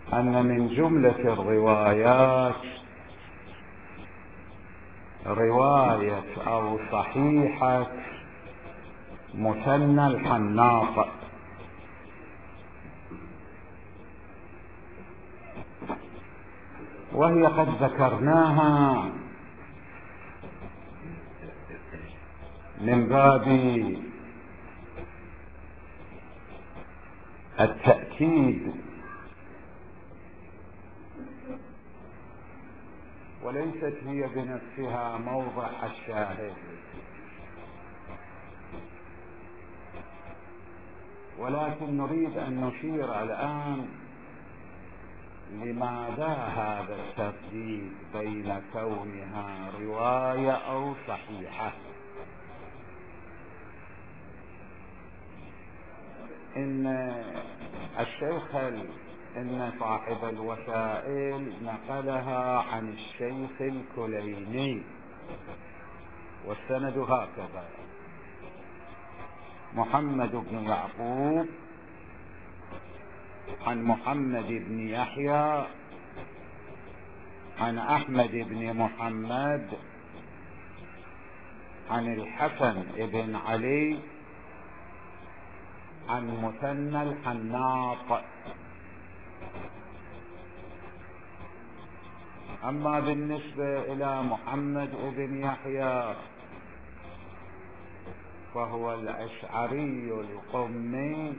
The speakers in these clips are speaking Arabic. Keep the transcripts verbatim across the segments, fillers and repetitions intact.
أن من جملة الروايات رواية أو صحيحة مثنى الحناط، وهي قد ذكرناها من باب التأكيد وليست هي بنفسها موضع الشاهد، ولكن نريد أن نشير الآن لماذا هذا الترديد بين كونها رواية أو صحيحة. إن الشيخ إن صاحب الوسائل نقلها عن الشيخ الكليني، والسند هكذا: محمد بن يعقوب عن محمد بن يحيى عن أحمد بن محمد عن الحسن بن علي عن مثنى الحناط. أما بالنسبة إلى محمد بن يحيى فهو الأشعري القمي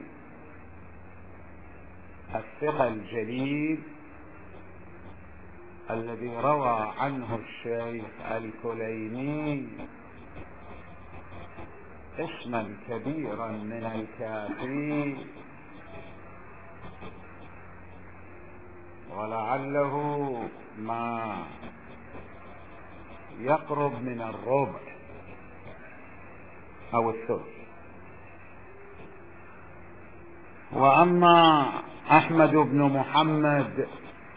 الثقة الجليل الذي روى عنه الشيخ الكليني اسما كبيرا من الكافي، ولعله ما يقرب من الربع أو الثلث. وأما أحمد بن محمد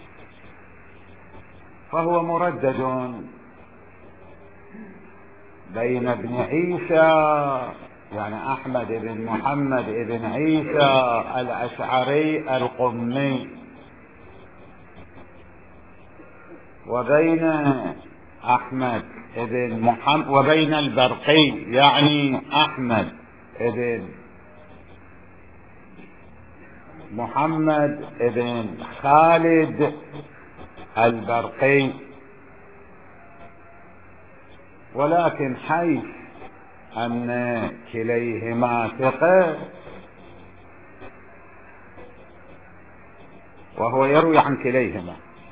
فهو مردد بين ابن عيسى، يعني أحمد بن محمد بن عيسى الأشعري القمي، وبين أحمد بن محمد وبين البرقي، يعني أحمد بن محمد بن خالد البرقي. ولكن حيث أن كليهما ثقة وهو يروي عن كليهما،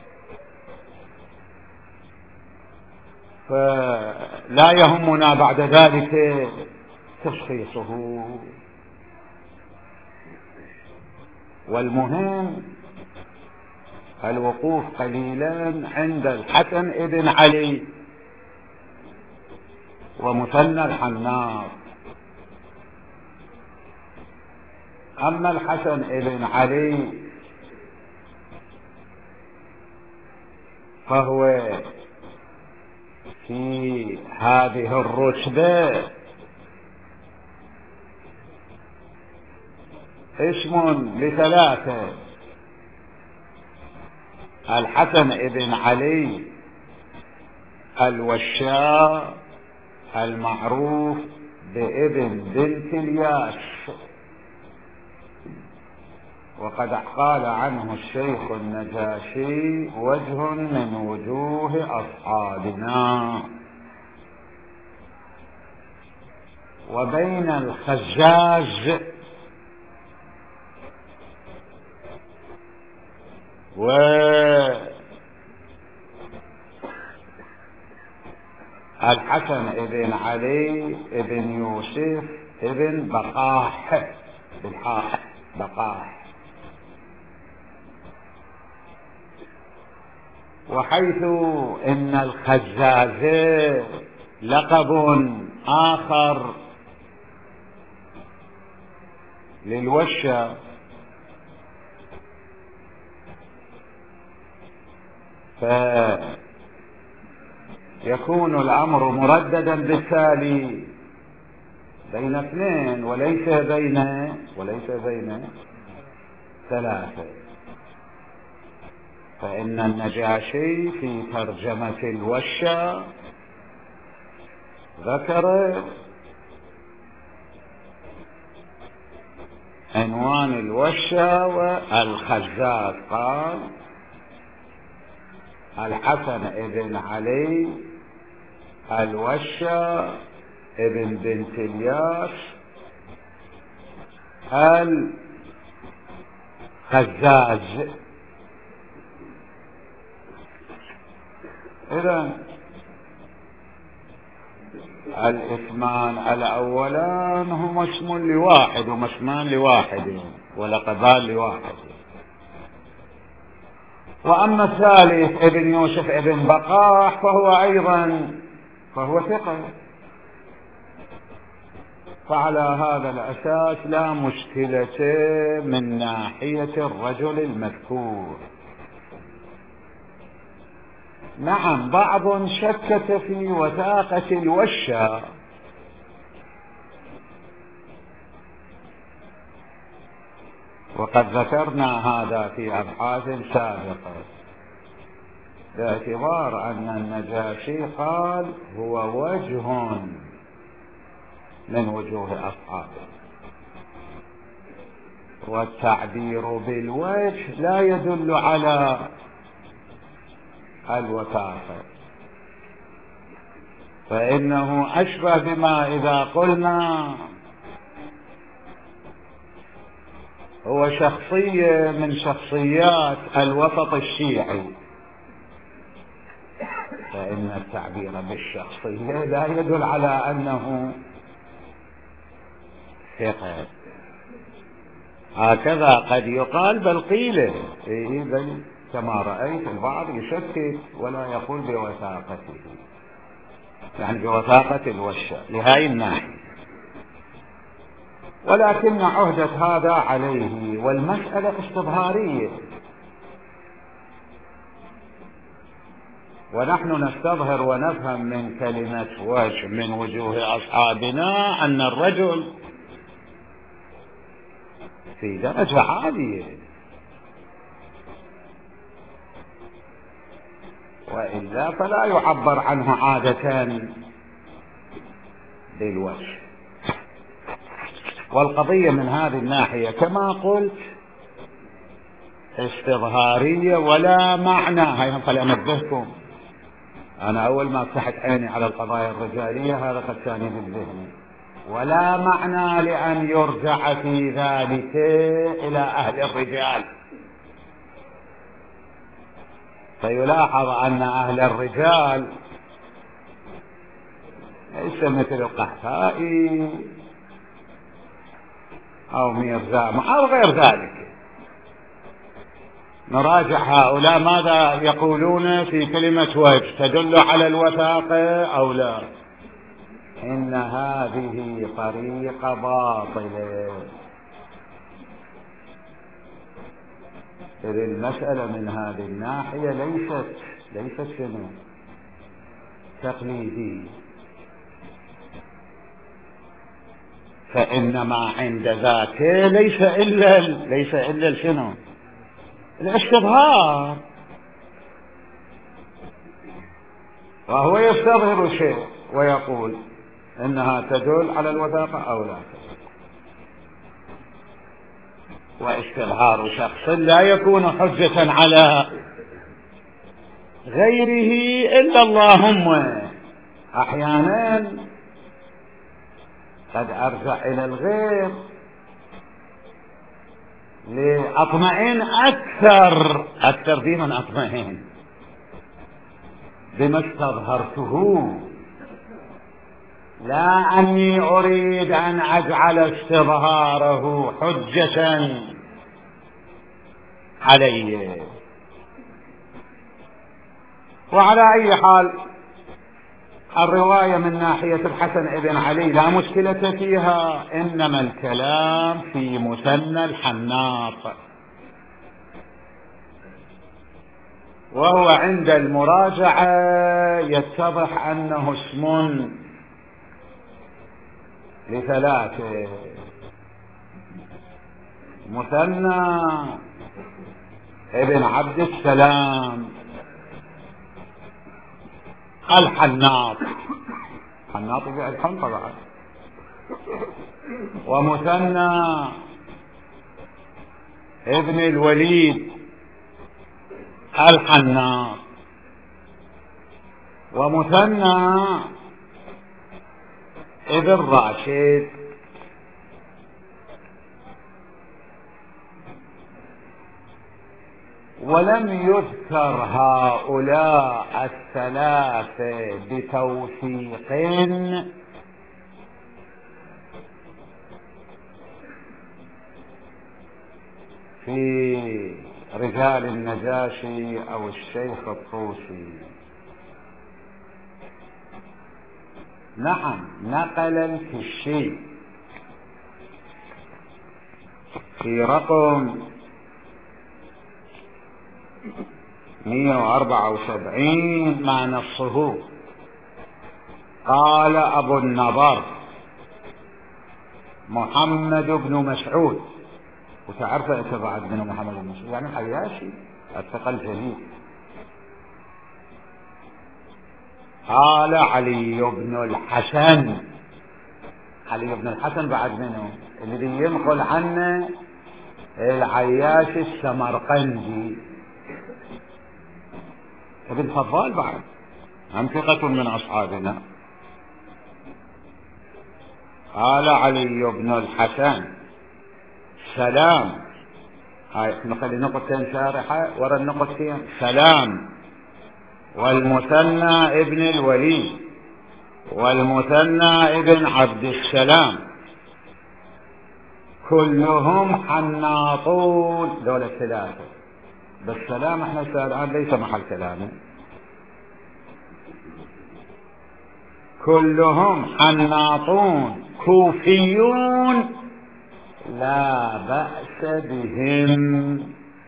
فلا يهمنا بعد ذلك تشخيصه، والمهم الوقوف قليلا عند الحسن بن علي ومثنى الحناط. أما الحسن بن علي فهو في هذه الرتبة اسم لثلاثة: الحسن بن علي الوشاء المعروف بابن بنت الياس، وقد قال عنه الشيخ النجاشي: وجه من وجوه أصحابنا. وبين الخزاز والحسن بن علي بن يوسف بن بقاح بالحاء بقاح. وحيث ان الخزاز لقب آخر للوشة، فيكون الأمر مرددا بالتالي بين اثنين وليس بين وليس بين ثلاثة. فإن النجاشي في ترجمة الوشة ذكر عنوان الوشة والخزاز، قال الحسن ابن علي الوشة ابن بنت الياس الخزاز. إذن الاسمان الأولان هما اسم لواحد وما اسمان لواحد ولقبان لواحد. وأما الثالث ابن يوسف ابن بقاح فهو أيضا فهو ثقة، فعلى هذا الأساس لا مشكلة من ناحية الرجل المذكور. نعم، بعض شكك في وثاقة الوشة، وقد ذكرنا هذا في أبحاث سابقة، باعتبار أن النجاشي قال هو وجه من وجوه أصحابه، والتعبير بالوجه لا يدل على الوثاقة، فإنه أشبه بما إذا قلنا هو شخصية من شخصيات الوسط الشيعي، فإن التعبير بالشخصية لا يدل على أنه ثقة. هكذا قد يقال بل قيل إيه بل كما رأيت البعض يشكك ولا يقول بوثاقته، يعني بوثاقة الوشة لهذه الناحية، ولكن عهدة هذا عليه، والمسألة استظهارية، ونحن نستظهر ونفهم من كلمة وجه من وجوه أصحابنا أن الرجل في درجة عالية، وإلا فلا يعبر عنه عادة بالوجه. والقضية من هذه الناحية كما قلت استظهارية ولا معنى. هيهم خلي أنبهكم، أنا أول ما فتحت عيني على القضايا الرجالية هذا قد كان بالذهن، ولا معنى لأن يرجع في ذلك إلى أهل الرجال، فيلاحظ أن أهل الرجال ليس مثل القحطائي أو ميرزا أو غير ذلك. نراجع هؤلاء ماذا يقولون في كلمة وجه، تدل على الوثاقة أو لا؟ إن هذه طريقة باطلة. إذ المسألة من هذه الناحية ليست ليست شنو تقليدية، فإنما عند ذاته ليس إلا ليس إلا شنو الاستظهار، وهو يستظهر شيء ويقول إنها تدل على الوثاقة أو لا تدل. واستظهار شخص لا يكون حجة على غيره إلا اللهم أحيانا قد أرجع إلى الغير لأطمئن أكثر أكثر في من أطمئن بما استظهرته، لا أني أريد أن أجعل استظهاره حجة علي. وعلى أي حال الرواية من ناحية الحسن ابن علي لا مشكلة فيها، إنما الكلام في مثنى الحناط، وهو عند المراجعة يتضح أنه اسم لثلاثة، مثنى ابن عبد السلام الحناط، حناط يبيع الحنطة بعد. ومثنى ابن الوليد الحناط، ومثنى ابن راشد. ولم يذكر هؤلاء الثلاثة بتوثيق في رجال النجاشي أو الشيخ الطوسي. نعم، نقل الكشي في رقم مئة وأربعة وسبعين مع نصه، قال أبو النضر محمد بن مسعود، وتعرف انت بعد من محمد بن مسعود يعني حياشي الثقل الجليل. قال علي بن الحسن، علي بن الحسن بعد منه اللي ينقل عنه العياش السمرقندي ابن فضال بعد، هم ثقة من أصحابنا. قال علي بن الحسن سلام، هاي نخلي نقطتين شارحة ورا النقطتين، سلام والمثنى ابن الوليد والمثنى ابن عبد السلام كلهم حناطون، دول الثلاثة. بالسلام احنا الآن ليس محل كلامه، كلهم حناطون كوفيون لا بأس بهم.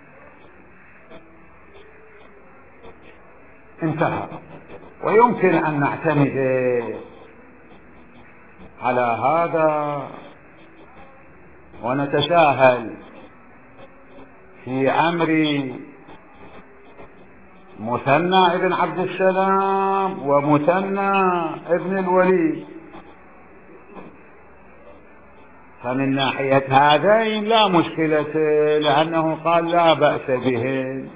انتهى. ويمكن أن نعتمد على هذا ونتساهل في أمر مثنى ابن عبد السلام ومثنى ابن الوليد، فمن ناحية هذين لا مشكلة، لأنه قال لا بأس بهم.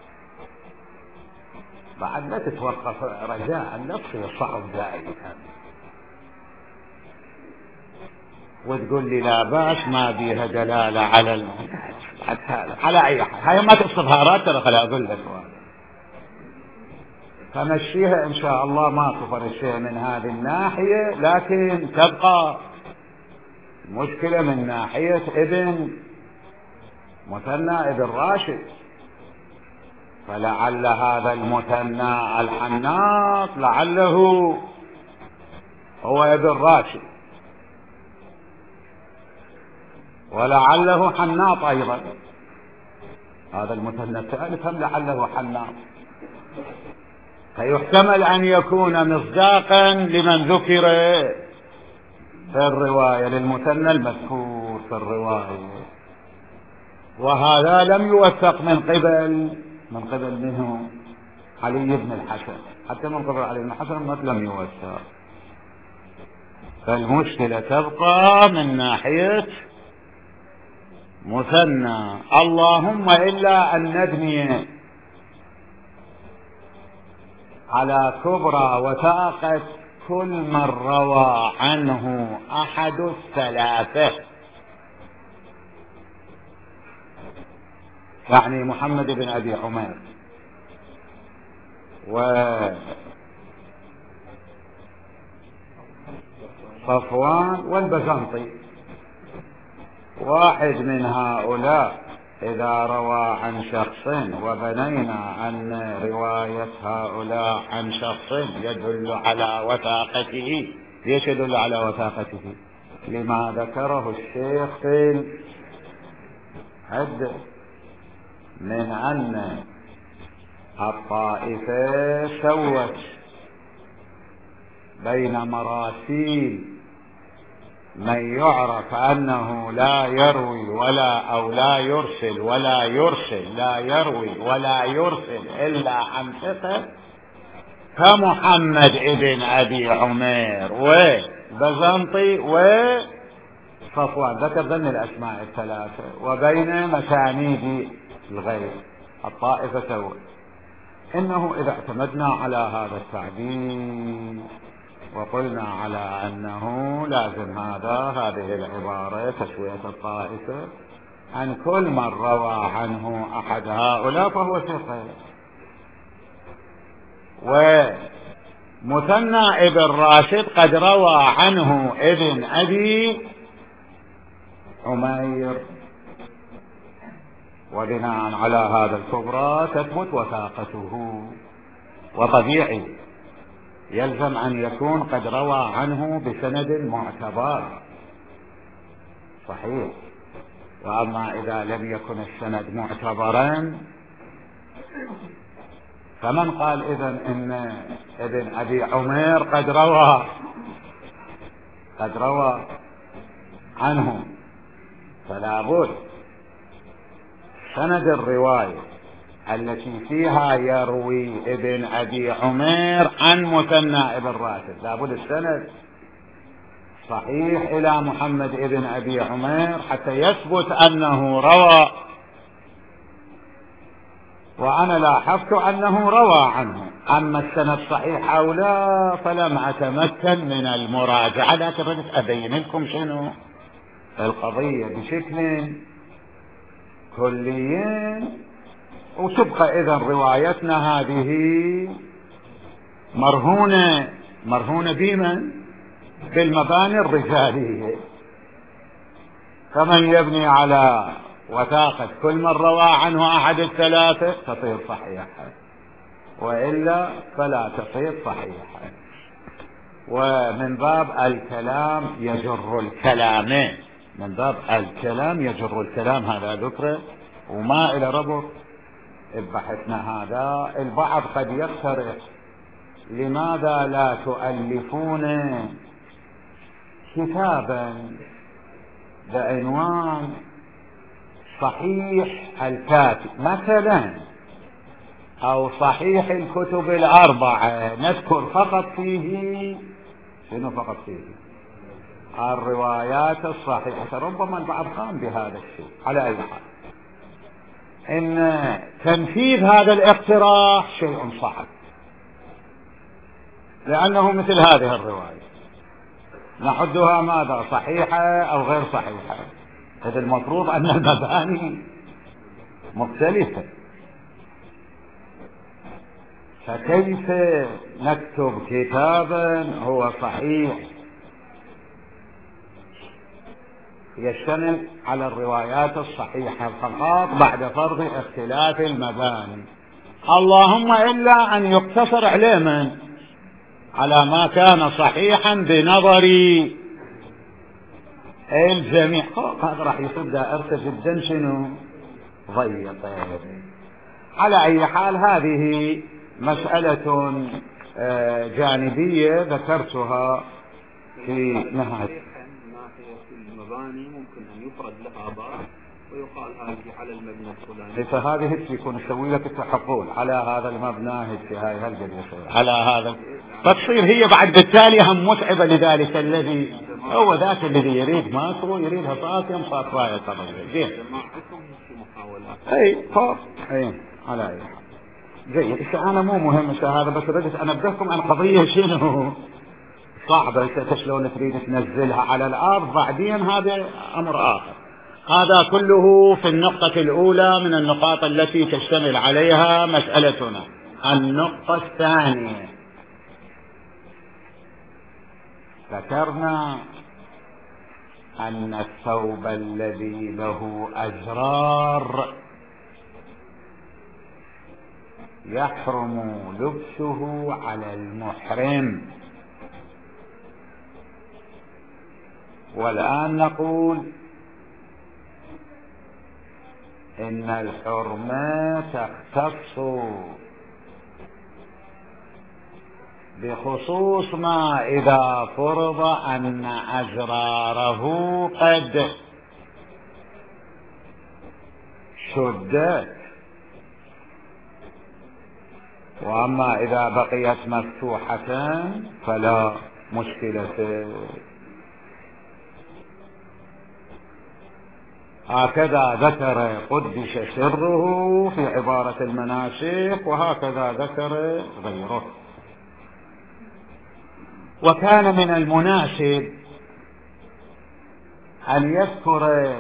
بعد لا تتوقف رجاء، لا تصير صعب ذلك وتقول لي لا بأس ما بيها دلالة على المنهج. على أي حال هاي ما تصفهارات، ترى خلي أقول لك فمشيها إن شاء الله، ما كفر الشيء من هذه الناحية، لكن تبقى مشكلة من ناحية ابن مثنى ابن راشد، فلعل هذا المثنى الحناط لعله هو ابن راشد، ولعله حناط أيضا. هذا المثنى الثالث هم لعله حناط، فيحتمل أن يكون مصداقا لمن ذكر في الرواية، للمثنى المذكور في الرواية. وهذا لم يوثق من قبل من قبل منه علي بن الحسن، حتى من قبل علي بن الحسن ما لم يوثق. فالمشكلة تبقى من ناحية مثنى، اللهم إلا أن نبني على كبرى وثاقة كل من روى عنه أحد الثلاثة، يعني محمد بن أبي عمير وصفوان والبزنطي، واحد من هؤلاء إذا روى عن شخص وبنينا أن رواية هؤلاء عن شخص يدل على وثاقته. ليش يدل على وثاقته؟ لما ذكره الشيخ في الحد من أن الطائفة سوت بين مراسيل من يعرف أنه لا يروي ولا أو لا يرسل ولا يرسل لا يروي ولا يرسل إلا عن ثقة كمحمد ابن أبي عمير وبزنطي وصفوان، ذكر ذن الأسماء الثلاثة، وبين مسانيد الغير الطائفة سوى. إنه إذا اعتمدنا على هذا التعبير وقلنا على أنه لازم هذا هذه العبارة تسوية الطائفة عن كل من روى عنه أحد هؤلاء فهو ثقة. ومثنى ابن راشد قد روى عنه ابن أبي عمير، وبناء على هذا الكبرى تثبت وثاقته، وطبيعي يلزم أن يكون قد روى عنه بسند معتبر صحيح. وأما إذا لم يكن السند معتبرا فمن قال إذن إن ابن أبي عمير قد روى قد روى عنه، فلا بد سند الرواية التي فيها يروي ابن أبي عمير عن مثنى ابن راشد لا بد السند صحيح إلى محمد ابن أبي عمير حتى يثبت أنه روى، وأنا لاحظت أنه روى عنه. أما السند صحيح أو لا فلم أتمكن من المراجعة، لكن ردت أبين لكم شنو القضية بشكل كلي، وتبقى إذن روايتنا هذه مرهونة مرهونة بمن؟ بالمباني الرجالية. فمن يبني على وثاقة كل من روى عنه أحد الثلاثة تصير صحيحة، وإلا فلا تصير صحيحة. ومن باب الكلام يجر الكلام، من باب الكلام يجر الكلام، هذا ذكره وما إلى ربط بحثنا هذا. البعض قد يقترح لماذا لا تؤلفون كتابا بعنوان صحيح الكاتب مثلا، أو صحيح الكتب الأربعة، نذكر فقط فيه شنو فقط فيه الروايات الصحيحة. ربما البعض قام بهذا الشيء. على أي حال إن تنفيذ هذا الاقتراح شيء صعب، لأنه مثل هذه الرواية نحدها ماذا صحيحة أو غير صحيحة، هذا المفروض أن المباني مختلفة، فكيف نكتب كتابا هو صحيح يشتمل على الروايات الصحيحة فقط بعد فرض اختلاف المباني، اللهم إلا أن يقتصر عليه من على ما كان صحيحا بنظر الجميع. هذا راح يصير دائرته جدا شنو ضيقة. على أي حال هذه مسألة جانبية ذكرتها في نهاية. المباني ممكن أن يفرد لها باب ويقال هذه على المبنى الفلاني، فهذه هيك يكون يسوي لك التحفظ على هذا المبنى هيك هاي هالقد يصير على هذا، فتصير هي بعد بالتالي هم متعبة لذلك الذي هو ذاك الذي يريد ماكو يريدها صافيا صافراية طبعا. زين اي خلاص اي على اي حال جيد. انا مو مهم هذا، بس بديت انبهكم عن قضية شنو صعبة شلون تريد تنزلها على الارض بعدين، هذا امر اخر. هذا كله في النقطة الاولى من النقاط التي تشتمل عليها مسألتنا. النقطة الثانية ذكرنا أن الثوب الذي له أزرار يحرم لبسه على المحرم، والآن نقول إن الحرمة تختص بخصوص ما إذا فرض أن أزراره قد شدت، وأما إذا بقيت مفتوحة فلا مشكلة. هكذا ذكر قدس سره في عبارة المناسك، وهكذا ذكر غيره. وكان من المناسب أن يذكر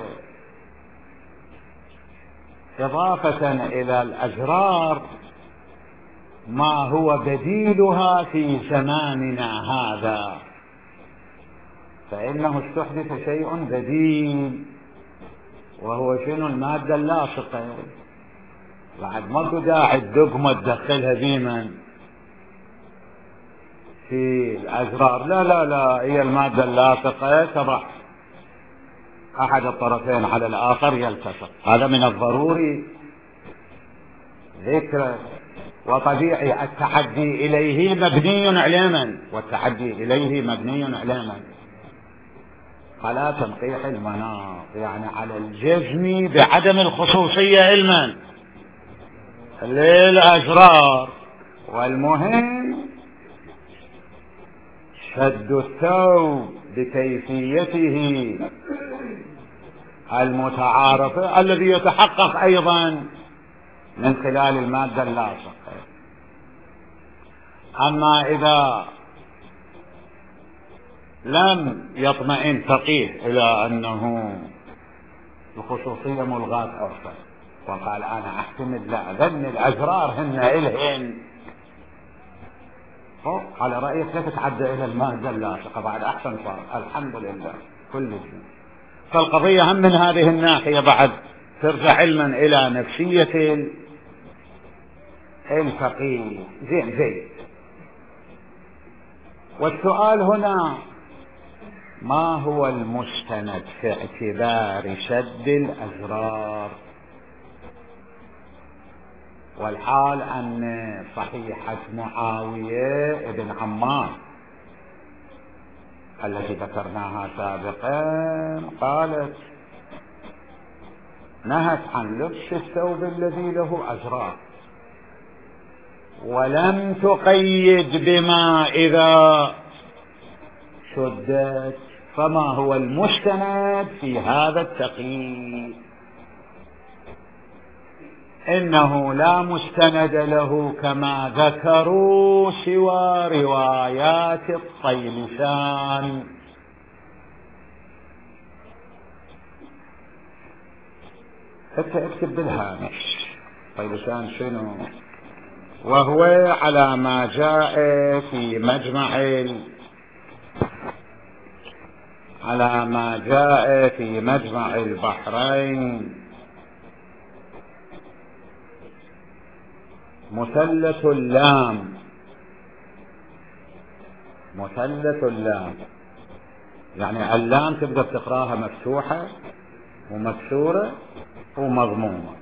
إضافة إلى الأزرار ما هو بديلها في زماننا هذا، فإنه استحدث شيء بديل، وهو شنو؟ المادة اللاصقة. بعد ما داعي الدقمة تدخلها ديما في الأزرار، لا لا لا، هي المادة اللاصقة تضع أحد الطرفين على الآخر يلتصق. هذا من الضروري ذكره، وطبيعي التحدي إليه مبني علما، والتحدي إليه مبني علما على تنقيح المناط، يعني على الجزم بعدم الخصوصية علما للأزرار. والمهم شد الثوب بكيفيته المتعارفة الذي يتحقق أيضا من خلال المادة اللاصقة. أما إذا لم يطمئن فقيه إلى أنه الخصوصية ملغاة عرفا وقال أنا أحتمد لا ذن الأزرار هن إلهن، على رأيك لا تتعدى إلى المادة اللاصقة، بعد أحسن صار الحمد لله كل شيء. فالقضية هم من هذه الناحية بعد ترجع علما إلى نفسية الفقيه. زين زين. والسؤال هنا ما هو المستند في اعتبار شد الأزرار، والحال أن صحيحة معاوية بن عمار التي ذكرناها سابقا قالت نهت عن لبس الثوب الذي له أزرار، ولم تقيد بما إذا شدت. فما هو المستند في هذا التقييد؟ إنه لا مستند له كما ذكروا سوى روايات الطيلسان. اكتب بالهامش طيلسان شنو؟ وهو على ما جاء في مجمع ال... على ما جاء في مجمع البحرين مثلث اللام. مثلث اللام يعني اللام تقدر تقراها مفتوحة ومكسورة ومضمومة.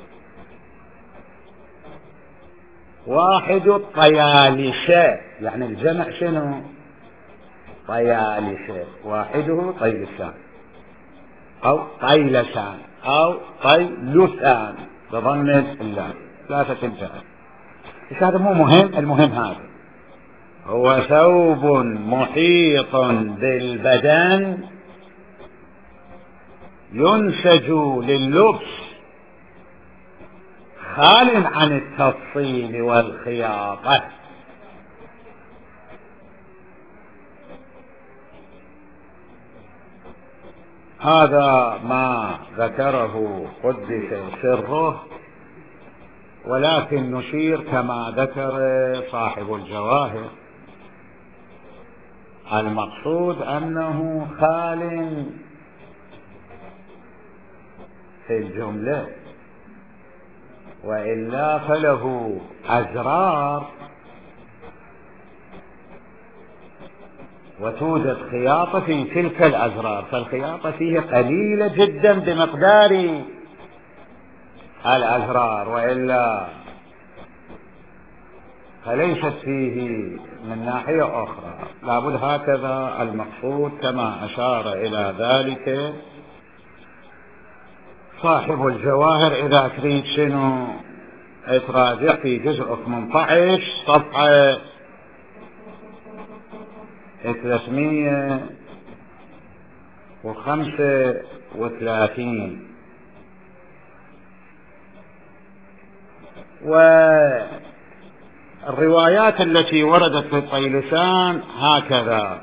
واحد الطيالسة يعني الجمع شنو؟ طيالسة. واحده طيلسان أو طيلسان أو طيلسان بضم اللام ثلاثة الجمع. بس هذا مو مهم، المهم هذا هو ثوب محيط بالبدن ينسج لللبس خال عن التفصيل والخياطة. هذا ما ذكره قدس سره، ولكن نشير كما ذكر صاحب الجواهر المقصود أنه خال في الجملة، وإلا فله أزرار وتوجد خياطة في تلك الأزرار، فالخياطة فيه قليلة جدا بمقدار الأزرار، وإلا فليست فيه من ناحية أخرى. لابد هكذا المقصود كما أشار إلى ذلك صاحب الجواهر. إذا تريد شنو تراجع في جزء ثمانية عشر صفحة ثلاثمئة وخمسة وثلاثين. والروايات التي وردت في الطيلسان هكذا: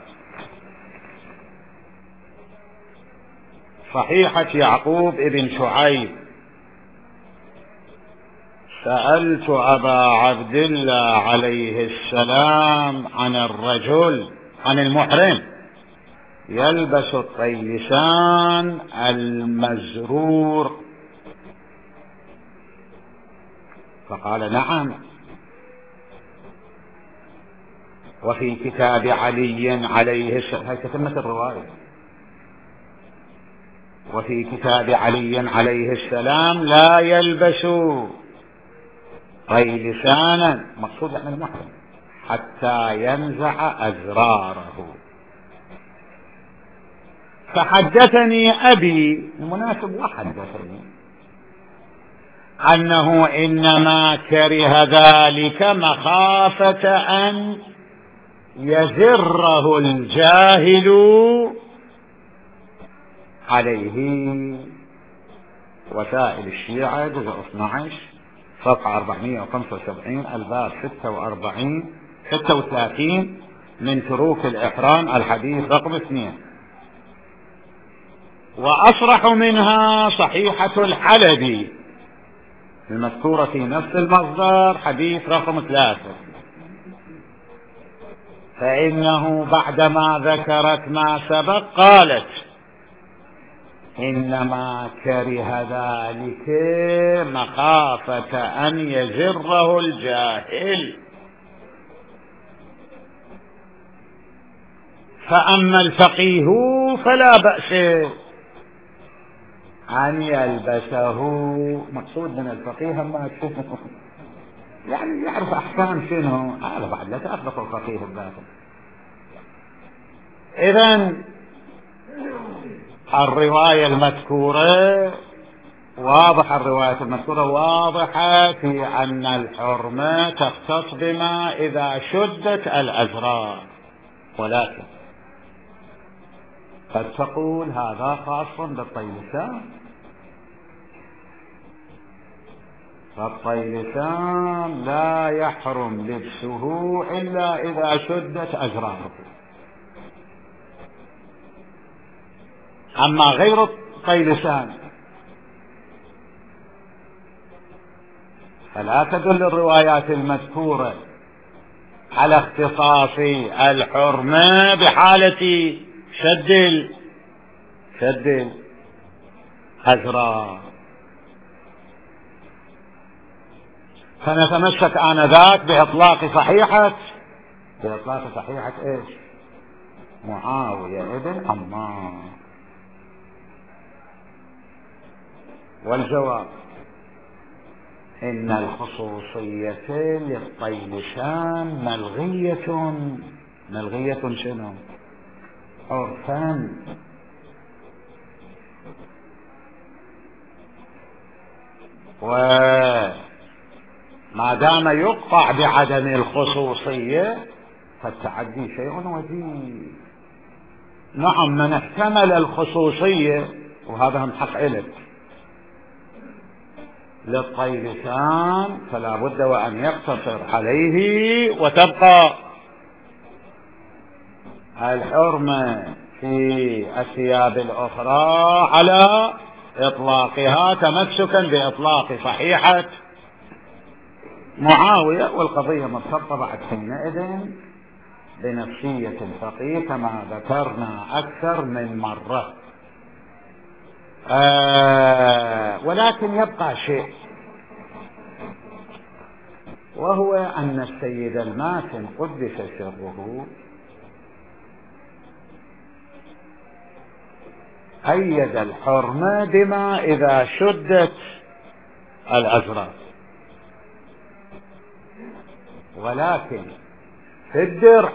صحيحة يعقوب ابن شعيب: سألت أبا عبد الله عليه السلام عن الرجل عن المحرم يلبس الطيلسان المزرور، فقال نعم. وفي كتاب علي عليه السلام، هذه تتمة الرواية، وفي كتاب علي عليه السلام لا يلبس طيلسانا، مقصود يعني المحرم، حتى ينزع أزراره. فحدثني أبي المناسب وحدثني أنه إنما كره ذلك مخافة أن يزره الجاهل عليه. وسائل الشيعة جزء اثني عشر صفحة أربعمئة وخمسة وسبعين الباب ستة وأربعين ستة وثلاثين من تروك الإحرام الحديث رقم اثنين. وأصرح منها صحيحة الحلبي المذكورة في نفس المصدر حديث رقم ثلاثة، فإنه بعدما ذكرت ما سبق قالت إنما كره ذلك مخافة أن يزره الجاهل. فأما الفقيه فلا بأس أن يلبسه. مقصود من الفقيه ما شنو؟ يعني يعرف أحكام شنو، هذا بعد لا تأخذ الفقيه الباطل. إذن الرواية المذكورة واضحة، الرواية المذكورة واضحة في أن الحرمة تختص بما إذا شدت الأزرار، ولكن قد تقول هذا خاص بالطيلسان، فالطيلسان لا يحرم لبسه إلا إذا شدت أزراره. أما غير الطيلسان فلا تدل الروايات المذكورة على اختصاص الحرمة بحالة شد شد الأزرار. فنتمسك آنذاك بإطلاق صحيحة بإطلاق صحيحة إيش؟ معاوية ابن عمار. والجواب إن الخصوصية للطيلسان ملغية. ملغية شنو؟ عرفا. وما دام يقطع بعدم الخصوصية فالتعدي شيء وجيه. نعم، من احتمل الخصوصية وهذا هم حق إلك للطيلسان فلا بد وأن يقتصر عليه، وتبقى الحرمة في الثياب الأخرى على إطلاقها تمسكا بإطلاق صحيحة معاوية. والقضية مرتبطة بعد حينئذ بنفسية الفقيه كما ذكرنا أكثر من مرة. آه ولكن يبقى شيء، وهو أن السيد الماتن قدس سره أيد الحرمة بما إذا شدت الأزرار. ولكن في الدرع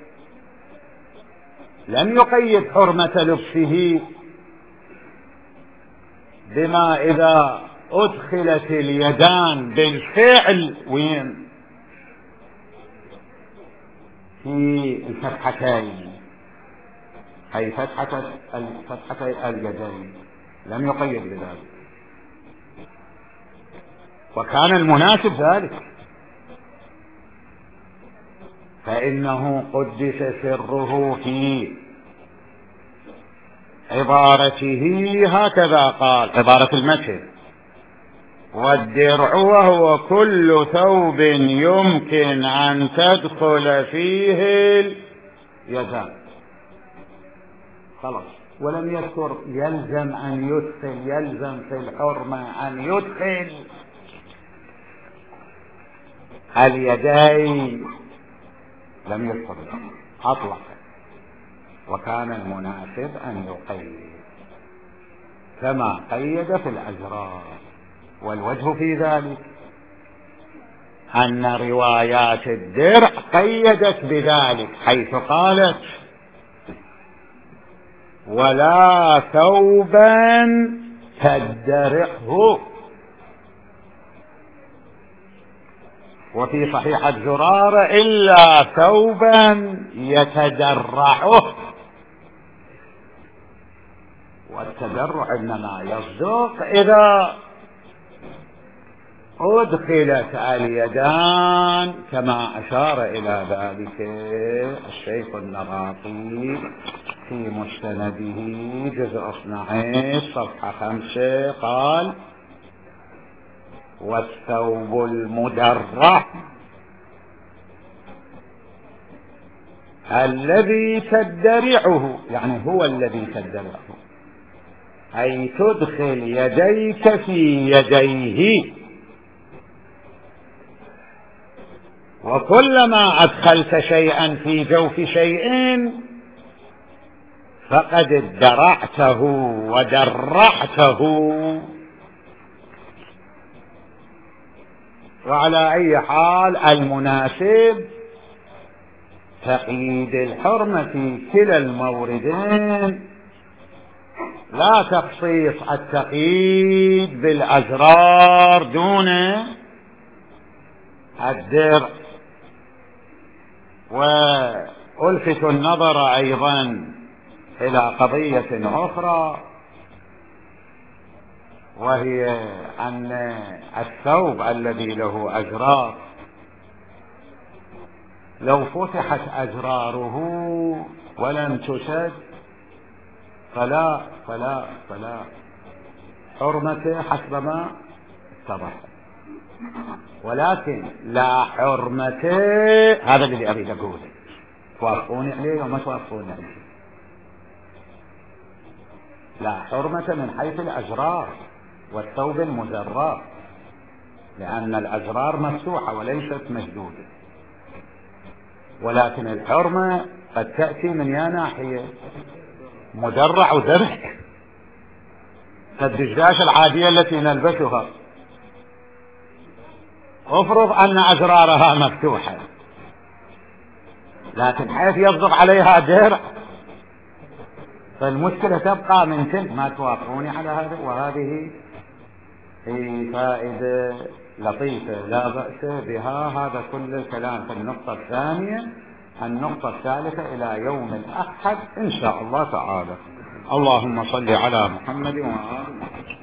لم يقيد حرمة لبسه بما إذا أدخلت اليدان بالفعل وين في الفتحتين، أي فتحة فتحتي اليدين، لم يقيد بذلك، وكان المناسب ذلك، فإنه قدس سره في عبارته هكذا قال، عبارة المتن: والدرع وهو كل ثوب يمكن أن تدخل فيه اليدان. خلاص، ولم يذكر يلزم أن يدخل، يلزم في الحرمة أن يدخل اليدين، لم يذكر، أطلق، وكان المناسب أن يقيد كما قيد في الأزرار. والوجه في ذلك أن روايات الدرع قيدت بذلك، حيث قالت: ولا ثوبا تدرعه. وفي صحيحة زرارة: إلا ثوبا يتدرعه. والتدرع إنما يصدق إذا أدخلت اليدان، كما أشار إلى ذلك الشيخ النراقي في مستنده جزء اثنا عشر صفحة خمسة، قال: والثوب المدرع الذي تدرعه، يعني هو الذي تدرعه، أي تدخل يديك في يديه، وكلما أدخلت شيئا في جوف شيء فقد ادرعته ودرعته. وعلى أي حال المناسب تقييد الحرمة في كلا الموردين، لا تخصيص التقييد بالأزرار دون الدرع. وألفت النظر أيضا إلى قضية أخرى، وهي أن الثوب الذي له أزرار لو فتحت أزراره ولم تسد فلا فلا فلا حرمته حسب ما اتضح، ولكن لا حرمته، هذا الذي أريد أقوله، توافقوني عليه وما توافقوني عليه، لا حرمة من حيث الأزرار والثوب المزرار، لأن الأزرار مفتوحة وليست مسدودة، ولكن الحرمة قد تأتي من يا ناحية، مدرع ودرع، كالدشداش العادية التي نلبسها، افرض أن أزرارها مفتوحة، لكن حيث يصدق عليها درع فالمشكلة تبقى من تلك. ما توافقوني على هذا؟ وهذه هي فائدة لطيفة لا بأس بها. هذا كل الكلام في النقطة الثانية. النقطة الثالثة إلى يوم الأحد إن شاء الله تعالى. اللهم صل على محمد وآل محمد.